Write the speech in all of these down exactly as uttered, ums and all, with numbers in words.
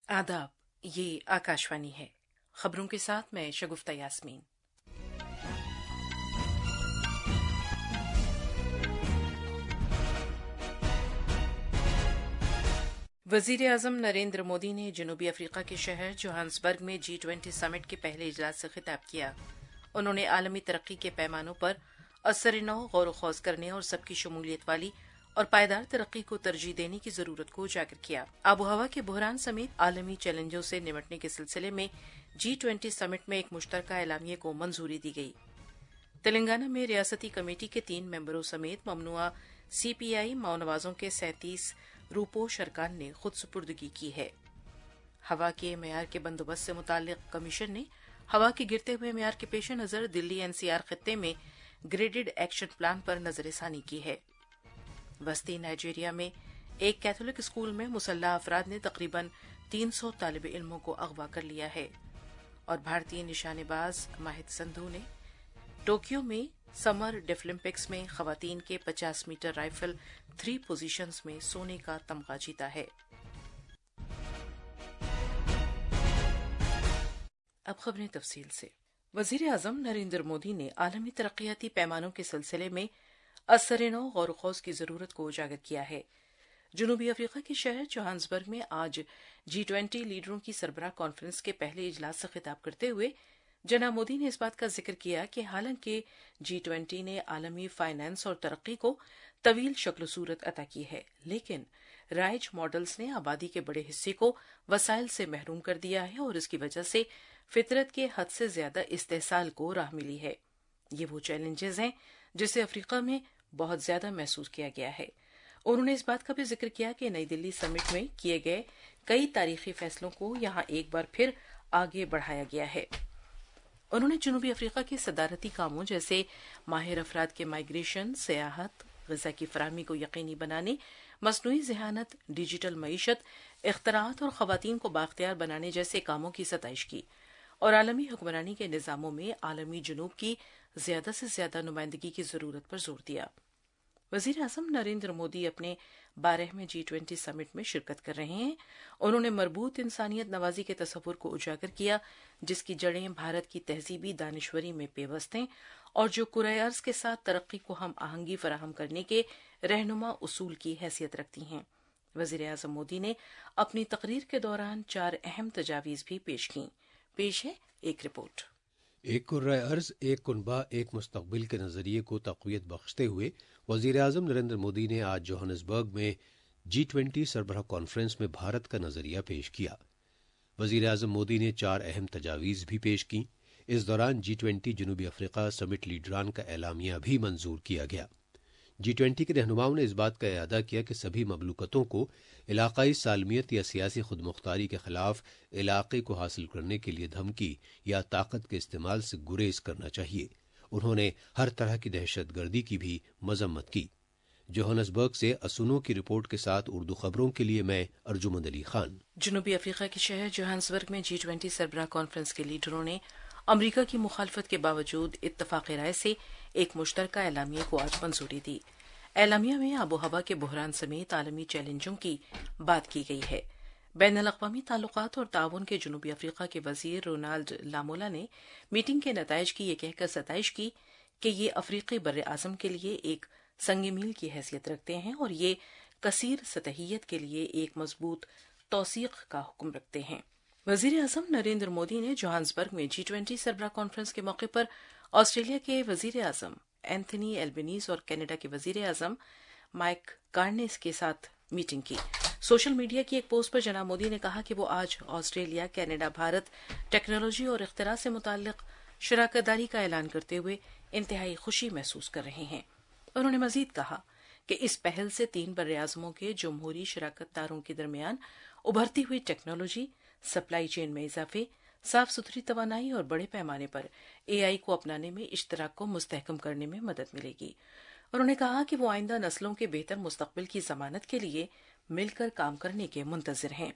आदाब, ये आकाशवाणी है। खबरों के साथ मैं शगुफ्ता यास्मीन। वजीर आजम नरेंद्र मोदी ने जनूबी अफ्रीका के शहर जोहान्सबर्ग में जी ट्वेंटी समिट के पहले इजलास से खिताब किया। उन्होंने आलमी तरक्की के पैमानों पर असर नौ गौर खौज करने और सबकी शमूलियत वाली और पायदार तरक्की को तरजीह देने की जरूरत को उजागर किया। आबो हवा के बहरान समेत आलमी चैलेंजों से निपटने के सिलसिले में जी ट्वेंटी समिट में एक मुश्तरका एलामिये को मंजूरी दी गई। तेलंगाना में रियासती कमेटी के तीन मेंबरों समेत ममनुआ सीपीआई माओनवाजों के सैंतीस रूपोश अरकान ने खुद सुपुर्दगी की है। हवा के मेयार के बंदोबस्त से मुताल्लिक कमीशन ने हवा के गिरते हुए मेयार के पेश नजर दिल्ली एनसीआर खित्ते में ग्रेडेड एक्शन प्लान पर नजरसानी की है। वस्ती नाइजीरिया में एक कैथोलिक स्कूल में मुसल्ह अफराद ने तकरीबन तीन सौ तालिब इल्मों को अगवा कर लिया है। और भारतीय निशानेबाज माहिद संधू ने टोक्यो में समर डेफलिम्पिक्स में खवातीन के पचास मीटर राइफल थ्री पोजीशंस में सोने का तमगा जीता है। अब खबरें तफसील से। वजीर आजम नरेंद्र मोदी ने आलमी तरक्याती पैमानों के सिलसिले में असर नौ गौर खौज की जरूरत को उजागर किया है। जनूबी अफ्रीका के शहर जोहान्सबर्ग में आज जी ट्वेंटी लीडरों की सरबराह कॉन्फ्रेंस के पहले इजलास से खिताब करते हुए जनाब मोदी ने इस बात का जिक्र किया कि हालांकि जी ट्वेंटी ने आलमी फाइनेंस और तरक्की को तवील शक्ल सूरत अता की है, लेकिन राइज मॉडल्स ने आबादी के बड़े हिस्से को वसाइल से महरूम कर दिया है और इसकी वजह से फितरत के हद से ज्यादा इस्तेहसाल को राह मिली है। ये वो चैलेंजेस हैं जिसे अफ्रीका में बहुत ज्यादा महसूस किया गया है। उन्होंने इस बात का भी जिक्र किया कि नई दिल्ली समिट में किए गए कई तारीखी फैसलों को यहां एक बार फिर आगे बढ़ाया गया है। उन्होंने जनूबी अफ्रीका के सदारती कामों जैसे माहिर अफराद के माइग्रेशन, सियाहत, ग़िज़ा की फराहमी को यकीनी बनाने, मसनूई ज़हानत, डिजिटल मईशत, इख्तराअत और ख़वातीन को बाख्तियार बनाने जैसे कामों की सताइश की और आलमी हुक्मरानी के निज़ामों में आलमी जुनूब की ज्यादा से ज्यादा नुमाइंदगी की जरूरत पर जोर दिया। वजीर आज़म नरेंद्र मोदी अपने बारहवें जी ट्वेंटी समिट में शिरकत कर रहे हैं। उन्होंने मरबूत इंसानियत नवाजी के तस्वुर को उजागर किया जिसकी जड़ें भारत की तहजीबी दानिश्वरी में पेवस्त हैं और जो कुरअर्ज़ के साथ तरक्की को हम आहंगी फराहम करने के रहनुमा उसूल की हैसियत रखती हैं। वजीर आज़म मोदी ने अपनी तकरीर के दौरान चार अहम तजावीज़ भी पेश की। पेश है एक रिपोर्ट। एक कुर्रा-ए-अर्ज़ एक कुनबा एक मुस्तकबिल के नज़रिए को तक़वियत बख्शते हुए वज़ीर आज़म नरेंद्र मोदी ने आज जोहान्सबर्ग में जी ट्वेंटी सरबराह कॉन्फ्रेंस में भारत का नज़रिया पेश किया। वज़ीर आज़म मोदी ने चार अहम तजावीज़ भी पेश की। इस दौरान जी ट्वेंटी जनूबी अफ्रीका समिट लीडरान का एलामिया भी मंजूर किया गया। जी ट्वेंटी के रहनुमाओं ने इस बात का इरादा किया कि सभी ममलूकतों को इलाकाई सालमियत या सियासी खुदमुख्तारी के खिलाफ इलाके को हासिल करने के लिए धमकी या ताकत के इस्तेमाल से गुरेज करना चाहिए। उन्होंने हर तरह की दहशतगर्दी की भी मजम्मत की। जोहान्सबर्ग से असुनो की रिपोर्ट के साथ उर्दू खबरों के लिए मैं अर्जुमंद अली खान। जनूबी अफ्रीका के शहर जोहान्सबर्ग में जी ट्वेंटी सरबराह कॉन्फ्रेंस के लीडरों ने अमरीका की मुखालफत के बावजूद इत्तफाक राय से एक मुश्तरका एलामिया को आज मंजूरी दी। एलामिया में आबो हवा के बहरान समेत आलमी चैलेंजों की बात की गई है। बैनुल-अक़वामी ताल्लुकात और ताउन के जनूबी अफ्रीका के वजीर रोनाल्ड लामोला ने मीटिंग के नताइज की ये कहकर सताइश की कि ये अफ्रीकी बर्रे आज़म के लिए एक संग मील की हैसियत रखते हैं और ये कसीर सतहियत के लिए एक मजबूत तौसीक का हुक्म रखते हैं। वजीर आज़म नरेंद्र मोदी ने जोहान्सबर्ग में जी ट्वेंटी सरबराह कॉन्फ्रेंस के मौके पर ऑस्ट्रेलिया के वजीर आज़म एंथनी एल्बनीज़ और कनाडा के वजीर आज़म माइक कार्नेस के साथ मीटिंग की। सोशल मीडिया की एक पोस्ट पर जनाब मोदी ने कहा कि वो आज ऑस्ट्रेलिया, कनाडा, भारत टेक्नोलॉजी और इख्तिरा से मुताल्लिक शराकतदारी का ऐलान करते हुए इंतहाई खुशी महसूस कर रहे हैं। उन्होंने मजीद कहा कि इस पहल से तीन बर्रे आज़मों के जमहूरी शराकतदारों के दरमियान उभरती हुई टेक्नोलॉजी, सप्लाई चेन में इजाफे, साफ सुथरी तवानाई और बड़े पैमाने पर एआई को अपनाने में इश्तराक को मुस्तहकम करने में मदद मिलेगी। उन्होंने कहा कि वो आइंदा नस्लों के बेहतर मुस्तकबिल की जमानत के लिए मिलकर काम करने के मुंतजिर हैं।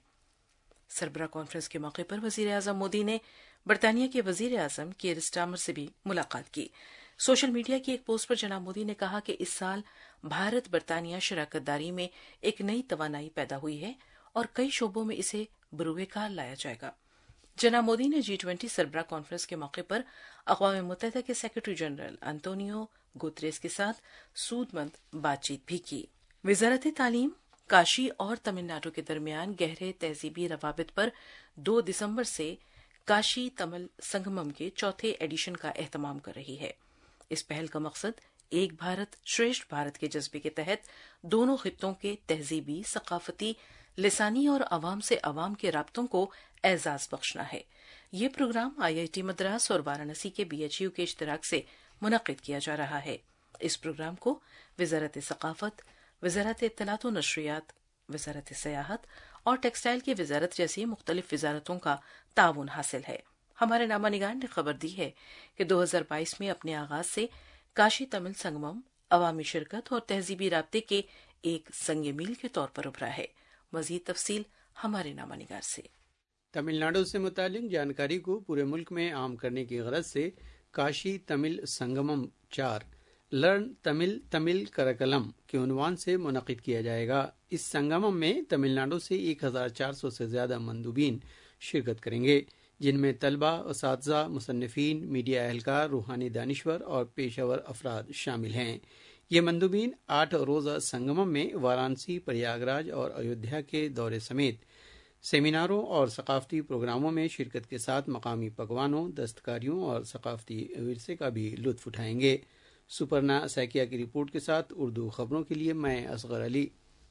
सरबराह कॉन्फ्रेंस के मौके पर वजीर आज़म मोदी ने बरतानिया के वजीर आज़म कीर स्टारमर से भी मुलाकात की। सोशल मीडिया की एक पोस्ट पर जनाब मोदी ने कहा कि इस साल भारत बरतानिया शराकतदारी में एक नई तवानाई पैदा हुई है और कई शोबों में इसे बरूए कार लाया जाएगा। जनाब मोदी ने जी ट्वेंटी सरबराह कॉन्फ्रेंस के मौके पर अक़वाम मुत्तहिदा के सेक्रेटरी जनरल अंतोनियो गुतरेस के साथ सूदमंद बातचीत भी की। वज़ारत तालीम काशी और तमिलनाडु के दरमियान गहरे तहजीबी रवाबित पर दो दिसंबर से काशी तमिल संगमम के चौथे एडिशन का एहतमाम कर रही है। इस पहल का मकसद एक भारत श्रेष्ठ भारत के जज्बे के तहत दोनों खित्तों के तहजीबी, सकाफती, लिसानी और अवाम से अवाम के राब्तों को एजाज बख्शना है। ये programme I I T Madras और वाराणसी के बी एच यू के इश्तिराक से मुनक्किद किया जा रहा है। इस प्रोग्राम को वज़ारत सकाफत, वज़ारत इत्तलात व नशरियात, वज़ारत सयाहत और टेक्सटाइल की वज़ारत जैसी मुख्तलिफ वज़ारतों का ताउन हासिल है। हमारे नामानिगार ने खबर दी है कि दो हजार बाईस में अपने आगाज से काशी तमिल संगमम अवामी शिरकत और तहजीबी राब्ते के एक संग मील के तौर पर उभरा है। मजीद तफसील हमारे नामानिगार से। तमिलनाडु से मुतालिक जानकारी को पूरे मुल्क में आम करने की गरज से काशी तमिल संगमम चार लर्न तमिल तमिल करकलम के उन्वान से मुनक़िद किया जाएगा। इस संगमम में तमिलनाडु से एक हजार चार सौ से ज्यादा मंदूबीन शिरकत करेंगे, जिनमें तलबा, उसातिज़ा, मुसन्निफ़ीन, मीडिया एहलकार, रूहानी दानिश्वर और पेशावर अफराद शामिल हैं। ये मंदूबीन आठ रोज़ा संगमम में वाराणसी, प्रयागराज और अयोध्या के दौरे समेत सेमिनारों और सकाफती प्रोग्रामों में शिरकत के साथ मकामी पकवानों, दस्तकारियों और सकाफती विरसे का भी लुत्फ उठाएंगे। सुपर्ना सैकिया की रिपोर्ट के साथ उर्दू खबरों के लिए मैं असगर अली।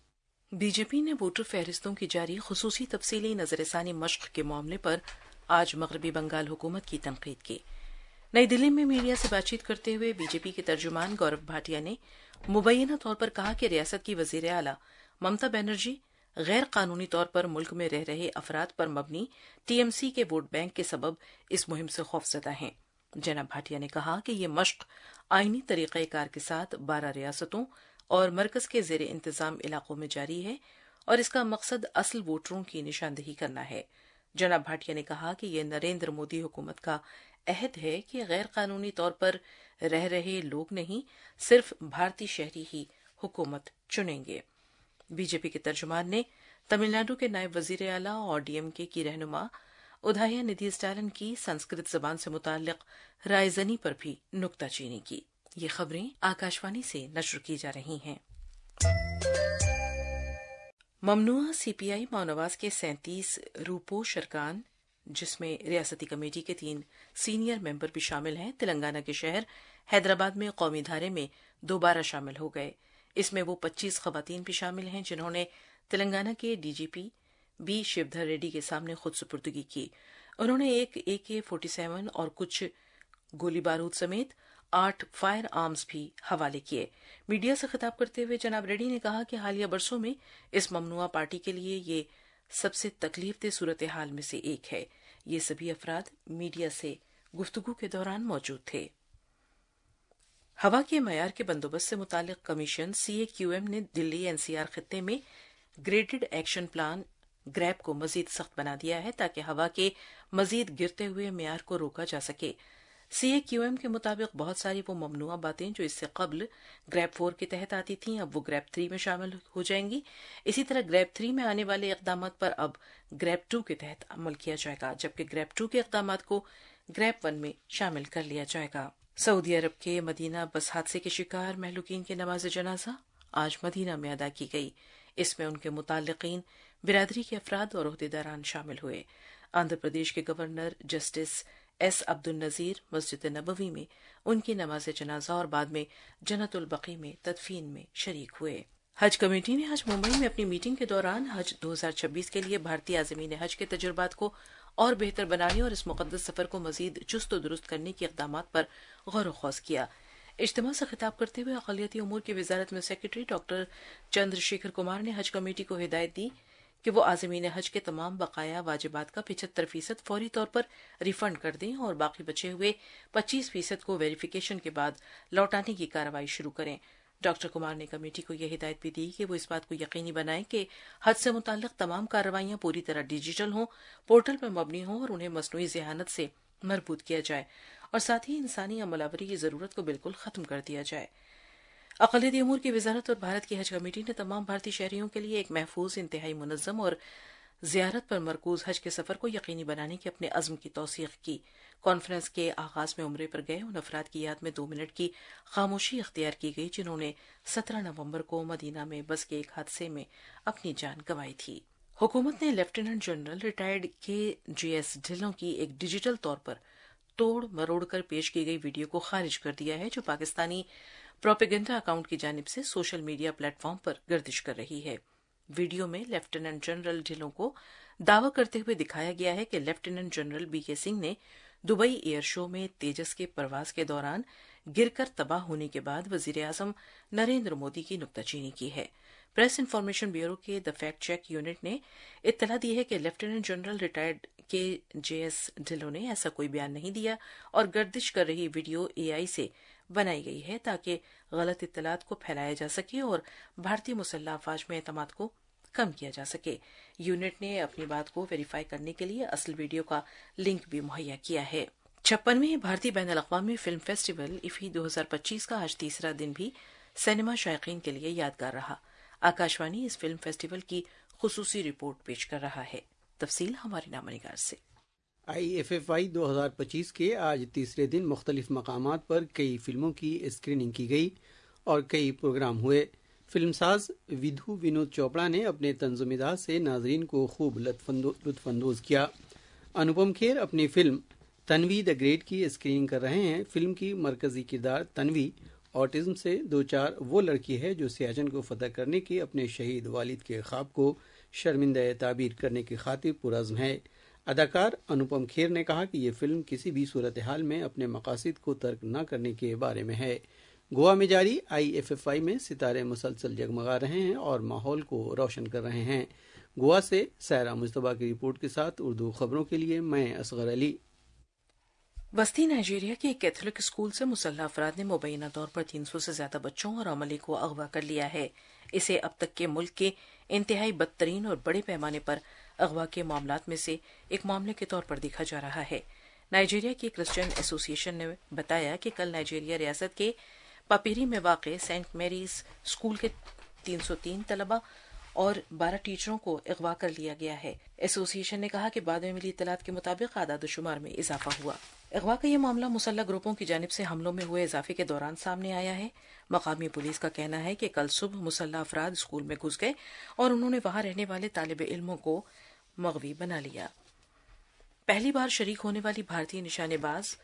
बीजेपी ने वोटर फहरिस्तों की जारी खुसूसी तफसीली नजरसानी मश्क के मामले पर आज मगरबी बंगाल हुकूमत की तनकीद की। नई दिल्ली में मीडिया से बातचीत करते हुए बीजेपी के तर्जुमान गौरव भाटिया ने मुबैना तौर पर कहा कि रियासत की वजीर आला ममता बनर्जी गैर कानूनी तौर पर मुल्क में रह रहे अफराद पर मबनी टीएमसी के वोट बैंक के सबब इस मुहिम से खौफजदा हैं। जनाब भाटिया ने कहा कि ये मश्क आईनी तरीक़ेकार के साथ बारह रियासतों और मरकज के जेर इंतजाम इलाकों में जारी है और इसका मकसद असल वोटरों की निशानदही करना है। जनाब भाटिया ने कहा कि यह नरेंद्र मोदी हुकूमत का अहद है कि गैर कानूनी तौर पर रह रहे लोग नहीं, सिर्फ भारतीय शहरी ही हुकूमत चुनेंगे। बीजेपी के तर्जुमान ने तमिलनाडु के नायब वजीर आला और डीएमके की रहनुमा उदया निधि स्टालिन की संस्कृत जबान से मुताल्लिक रायजनी पर भी नुक्ताचीनी की। ये खबरें आकाशवाणी से नश्र की जा रही हैं। ममनुआ सीपीआई माओनवाज के सैंतीस रूपोश अरकान, जिसमें रियासती कमेटी के तीन सीनियर मेंबर भी शामिल हैं, तेलंगाना के शहर हैदराबाद में कौमी धारे में दोबारा शामिल हो गए। इसमें वो पच्चीस खवातीन भी शामिल हैं जिन्होंने तेलंगाना के डीजीपी बी शिवधर रेड्डी के सामने खुद सुपुर्दगी की। उन्होंने एक ए के फोर्टी सेवन और कुछ गोली बारूद समेत आठ फायर आर्म्स भी हवाले किए। मीडिया से खिताब करते हुए जनाब रेड्डी ने कहा कि हालिया बरसों में इस ममनुआ पार्टी के लिए ये सबसे तकलीफदेह सूरत हाल में से एक है। ये सभी अफराद मीडिया से गुफ्तगू के दौरान मौजूद थे। हवा के मयार के बंदोबस्त से मुतालिक commission C A Q M ने दिल्ली एनसीआर खित्ते में ग्रेडेड एक्शन प्लान ग्रैप को मजीद सख्त बना दिया है ताकि हवा के मजीद गिरते हुए मयार को रोका जा सके। सी ए क्यू एम के मुताबिक बहुत सारी वो ममनुआ बातें जो इससे कबल ग्रैप फोर के तहत आती थीं अब वो ग्रैप थ्री में शामिल हो जाएंगी। इसी तरह ग्रैप थ्री में आने वाले इकदाम पर अब ग्रैप टू के तहत अमल किया जाएगा, जबकि ग्रैप टू के इकदाम को ग्रैप वन में शामिल कर लिया जाएगा। सऊदी अरब के मदीना बस हादसे के शिकार महलूकीन की नमाज जनाजा आज मदीना में अदा की गई। इसमें उनके मुताल्लिकीन, बिरादरी के अफराद और ओहदेदारान शामिल हुए। आंध्र प्रदेश के governor justice S Abdul Nazeer मस्जिद नबवी में उनकी नमाज जनाजा और बाद में जन्नतुल बकी में तदफीन में शरीक हुए। हज कमेटी ने आज मुंबई में अपनी मीटिंग के दौरान हज दो हजार छब्बीस के लिए भारतीय आज़मीन हज के तजुर्बात को और बेहतर बनाने और इस मुकद्दस सफर को मजीद चुस्त दुरुस्त करने के इक़दामात पर गौर व खौज किया। इज्तिमा से खिताब करते हुए अक़लियती उमूर की वजारत में सेक्रेटरी डॉक्टर चंद्रशेखर कुमार ने हज कमेटी को हिदायत दी कि वो आज़मीन हज के तमाम बकाया वाजिबात का पिछहत्तर फीसद फौरी तौर पर रिफंड कर दें और बाकी बचे हुए पच्चीस फीसद को वेरिफिकेशन के बाद लौटाने की कार्रवाई शुरू करें। डॉक्टर कुमार ने कमेटी को यह हिदायत भी दी कि वो इस बात को यकीनी बनाएं कि हज से मुताल्लिक तमाम कार्रवाइयां पूरी तरह डिजिटल हों, पोर्टल पर मबनी हों और उन्हें मसनूई ज़हानत से मरबूत किया जाए और साथ ही इंसानी अमलावरी की ज़रूरत को बिल्कुल ख़त्म कर दिया जाए। अक़लियती उमूर की वजारत और भारत की हज कमेटी ने तमाम भारतीय शहरियों के लिए एक महफूज, इंतहाई मुनज़्ज़म और زیارت پر مرکوز حج کے سفر کو یقینی بنانے کے اپنے عزم کی توثیق کی۔ کانفرنس کے آغاز میں عمرے پر گئے ان افراد کی یاد میں دو منٹ کی خاموشی اختیار کی گئی جنہوں نے سترہ نومبر کو مدینہ میں بس کے ایک حادثے میں اپنی جان گنوائی تھی۔ حکومت نے لیفٹیننٹ جنرل ریٹائرڈ کے جے ایس ڈھلوں کی ایک ڈیجیٹل طور پر توڑ مروڑ کر پیش کی گئی ویڈیو کو خارج کر دیا ہے جو پاکستانی پروپیگنڈا اکاؤنٹ کی جانب سے سوشل میڈیا پلیٹ فارم پر گردش کر رہی ہے۔ ویڈیو میں لیفٹیننٹ جنرل ڈھلوں کو دعویٰ کرتے ہوئے دکھایا گیا ہے کہ لیفٹیننٹ جنرل بی کے سنگھ نے دبئی ایئر شو میں تیجس کے پرواز کے دوران گر کر تباہ ہونے کے بعد وزیر اعظم نریندر مودی کی نکتہ چینی کی ہے۔ پریس انفارمیشن بیورو کے دی فیکٹ چیک یونٹ نے اطلاع دی ہے کہ لیفٹیننٹ جنرل ریٹائرڈ کے جے ایس ڈھلوں نے ایسا کوئی بیان نہیں دیا اور گردش کر رہی ویڈیو اے آئی سے بنائی گئی ہے تاکہ غلط اطلاعات کو پھیلایا جا سکے اور بھارتی مسلح افواج میں اعتماد کو کم کیا جا سکے۔ یونٹ نے اپنی بات کو ویریفائی کرنے کے لیے اصل ویڈیو کا لنک بھی مہیا کیا ہے۔ چھپنویں بھارتی بین الاقوامی فلم فیسٹیول افی دو ہزار پچیس کا آج تیسرا دن بھی سینما شائقین کے لیے یادگار رہا۔ آکاشوانی اس فلم فیسٹیول کی خصوصی رپورٹ پیش کر رہا ہے۔ تفصیل ہماری نامہ نگار سے۔ آئی ایف ایف آئی دو ہزار پچیس کے آج تیسرے دن مختلف مقامات پر کئی فلموں کی اسکریننگ کی گئی اور کئی پروگرام ہوئے۔ فلم ساز ودھو ونود چوپڑا نے اپنے طنز و مزاج سے ناظرین کو خوب لطف اندوز کیا۔ انوپم کھیر اپنی فلم تنوی دی گریٹ کی اسکریننگ کر رہے ہیں۔ فلم کی مرکزی کردار تنوی آٹزم سے دوچار وہ لڑکی ہے جو سیاچن کو فتح کرنے کے اپنے شہید والد کے خواب کو شرمندہ تعبیر کرنے کی خاطر پرعزم ہے۔ اداکار انوپم کھیر نے کہا کہ یہ فلم کسی بھی صورتحال میں اپنے مقاصد کو ترک نہ کرنے کے بارے میں ہے۔ گوا میں جاری آئی ایف ایف آئی میں ستارے مسلسل جگمگا رہے ہیں اور ماحول کو روشن کر رہے ہیں۔ گوا سے سائرہ مجتبیٰ کی رپورٹ کے ساتھ اردو خبروں کے لیے میں اصغر علی۔ وسطی نائجیریا کے ایک کیتھولک اسکول سے مسلح افراد نے مبینہ طور پر تین سو سے زیادہ بچوں اور عملے کو اغوا کر لیا ہے۔ اسے اب تک کے ملک کے انتہائی بدترین اور بڑے پیمانے پر اغوا کے معاملات میں سے ایک معاملے کے طور پر دیکھا جا رہا ہے۔ نائجیریا کی کرسچین ایسوسی ایشن نے بتایا کہ کل نائجیریا ریاست کے پاپیری میں واقع سینٹ میریز اسکول کے تین سو تین طلبہ اور بارہ ٹیچروں کو اغوا کر لیا گیا ہے۔ ایسوسی ایشن نے کہا کہ بعد میں ملی اطلاعات کے مطابق اعداد و شمار میں اضافہ ہوا۔ اغوا کا یہ معاملہ مسلح گروپوں کی جانب سے حملوں میں ہوئے اضافے کے دوران سامنے آیا ہے۔ مقامی پولیس کا کہنا ہے کہ کل صبح مسلح افراد اسکول میں گھس گئے اور انہوں نے وہاں رہنے والے طالب علموں کو مغوی بنا لیا۔ پہلی بار شریک ہونے والی بھارتی نشانے باز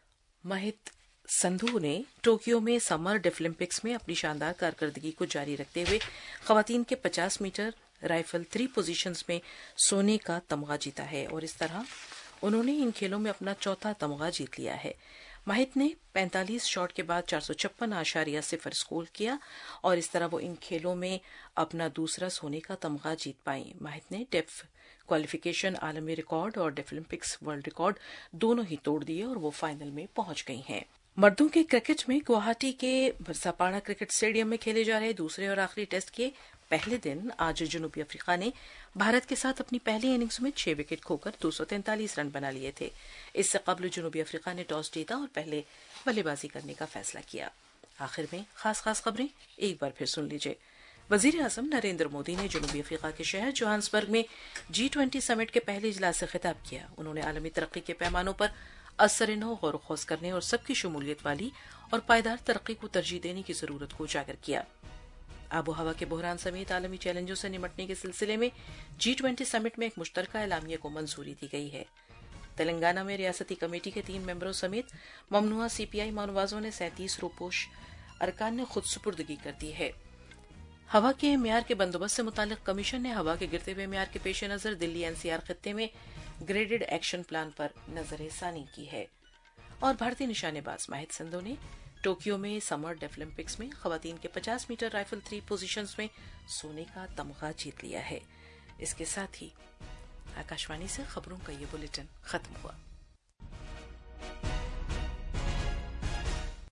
مہت سندھو نے ٹوکیو میں سمر ڈیفلمپکس میں اپنی شاندار کارکردگی کو جاری رکھتے ہوئے خواتین کے پچاس میٹر رائفل تھری پوزیشنز میں سونے کا تمغہ جیتا ہے اور اس طرح انہوں نے ان کھیلوں میں اپنا چوتھا تمغہ جیت لیا ہے۔ مہت نے پینتالیس شاٹ کے بعد چار سو چھپن اشاریہ صفر اسکور کیا اور اس طرح وہ ان کھیلوں میں اپنا دوسرا سونے کا تمغہ جیت پائیں۔ مہت نے ڈیف کوالیفیکیشن عالمی ریکارڈ اور ڈیفلمپکس ورلڈ ریکارڈ دونوں ہی توڑ دیے اور وہ فائنل میں پہنچ گئی ہیں۔ مردوں کے کرکٹ میں گوہاٹی کے برساپاڑا کرکٹ اسٹیڈیم میں کھیلے جا رہے دوسرے اور آخری ٹیسٹ کے پہلے دن آج جنوبی افریقہ نے بھارت کے ساتھ اپنی پہلی اننگز میں چھ وکٹ کھو کر دو سو تینتالیس رن بنا لیے تھے۔ اس سے قبل جنوبی افریقہ نے ٹاس جیتا اور پہلے بلے بازی کرنے کا فیصلہ کیا۔ آخر میں خاص خاص خبریں ایک بار پھر سن لیجیے۔ وزیر اعظم نریندر مودی نے جنوبی افریقہ کے شہر جوہانسبرگ میں جی ٹوینٹی سمٹ کے پہلے اجلاس سے خطاب کیا۔ انہوں نے عالمی ترقی کے پیمانوں پر اثر نو غور و خوض کرنے اور سب کی شمولیت والی اور پائیدار ترقی کو ترجیح دینے کی ضرورت کو اجاگر کیا۔ آب و ہوا کے بحران سمیت عالمی چیلنجوں سے نمٹنے کے سلسلے میں جی ٹوینٹی سمٹ میں ایک مشترکہ اعلامیہ کو منظوری دی گئی ہے۔ تلنگانہ میں ریاستی کمیٹی کے تین ممبروں سمیت ممنوعہ سی پی آئی مانوازوں نے سینتیس روپوش ارکان نے خود سپردگی کر دی ہے۔ ہوا کے معیار کے بندوبست سے متعلق کمیشن نے ہوا کے گرتے ہوئے معیار کے پیش نظر دلی این سی آر خطے میں گریڈڈ ایکشن پلان پر نظر ثانی کی ہے۔ اور بھارتی نشانے باز مہت سندھو نے ٹوکیو میں سمر ڈیفلمپکس میں خواتین کے پچاس میٹر رائفل تھری پوزیشنز میں سونے کا تمغہ جیت لیا ہے۔ اس کے ساتھ ہی آکاشوانی سے خبروں کا یہ بلیٹن ختم ہوا۔